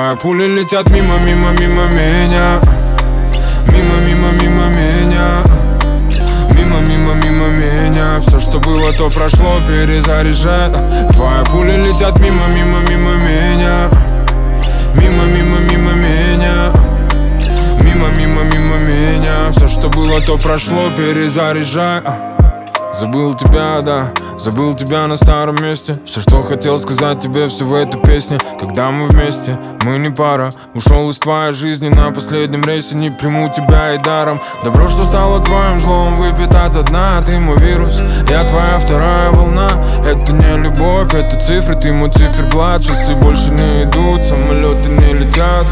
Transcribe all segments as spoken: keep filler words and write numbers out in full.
Твои пули летят мимо, мимо, мимо меня. Мимо, мимо, мимо меня. Мимо, мимо, мимо меня. Все, что было, то прошло, перезаряжай. Твои пули летят мимо, мимо, мимо меня. Мимо, мимо, мимо меня. Мимо, мимо, мимо меня. Все, что было, то прошло, перезаряжай. Забыл тебя, да, забыл тебя на старом месте. Все, что хотел сказать тебе, все в этой песне. Когда мы вместе, мы не пара. Ушел из твоей жизни на последнем рейсе. Не приму тебя и даром. Добро, что стало твоим злом, выпито до дна. Ты мой вирус, я твоя вторая волна. Это не любовь, это цифры, ты мой циферблат. Часы больше не идут, самолеты не летят.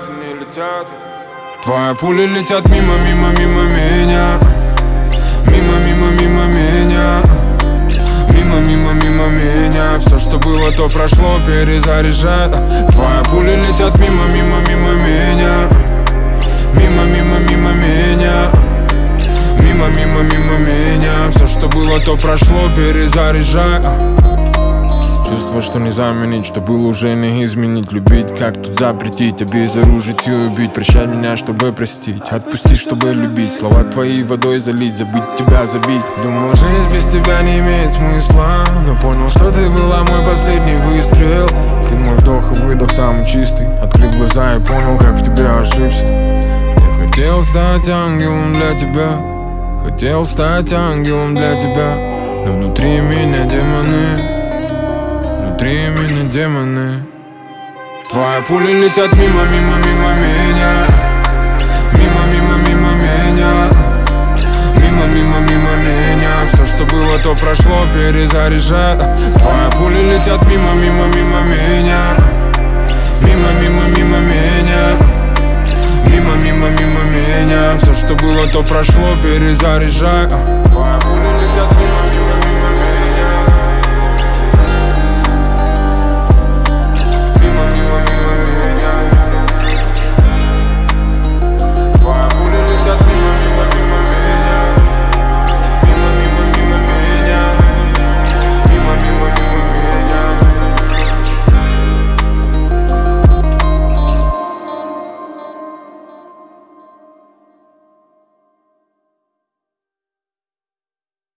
Твои пули летят мимо, мимо, мимо меня. Мимо, мимо, мимо меня. Мимо, мимо, мимо меня. Все, что было, то прошло, перезаряжай. Твои пули летят мимо, мимо, мимо меня. Мимо, мимо, мимо меня. Мимо, мимо, мимо меня. Все, что было, то прошло, перезаряжай. Чувство, что не заменить, что было уже не изменить. Любить, как тут запретить, обезоружить и убить. Прощай меня, чтобы простить, отпусти, чтобы любить. Слова твои водой залить, забыть тебя, забить. Думал, жизнь без тебя не имеет смысла, но понял, что ты была мой последний выстрел. Ты мой вдох и выдох самый чистый. Открыл глаза и понял, как в тебе ошибся. Я хотел стать ангелом для тебя. Хотел стать ангелом для тебя. Но внутри меня демоны. Внутри меня демоны. Твои пули летят мимо, мимо, мимо меня. Мимо, мимо, мимо меня. Мимо, мимо, мимо меня. Все, что было, то прошло, перезаряжай. Твои пули летят мимо, мимо, мимо меня. Мимо, мимо, мимо меня. Мимо, мимо, мимо меня. Все, что было, то прошло, перезаряжай. Твои пули